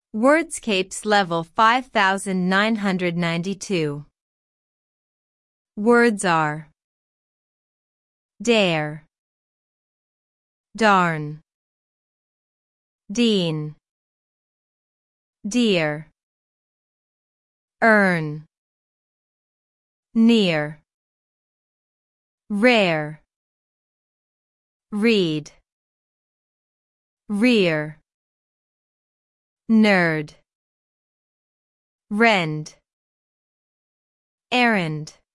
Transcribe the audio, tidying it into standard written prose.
Wordscapes level 5992. Words are dare, darn, dean, dear, earn, near, rare, read, rear, nerd, rend, errand.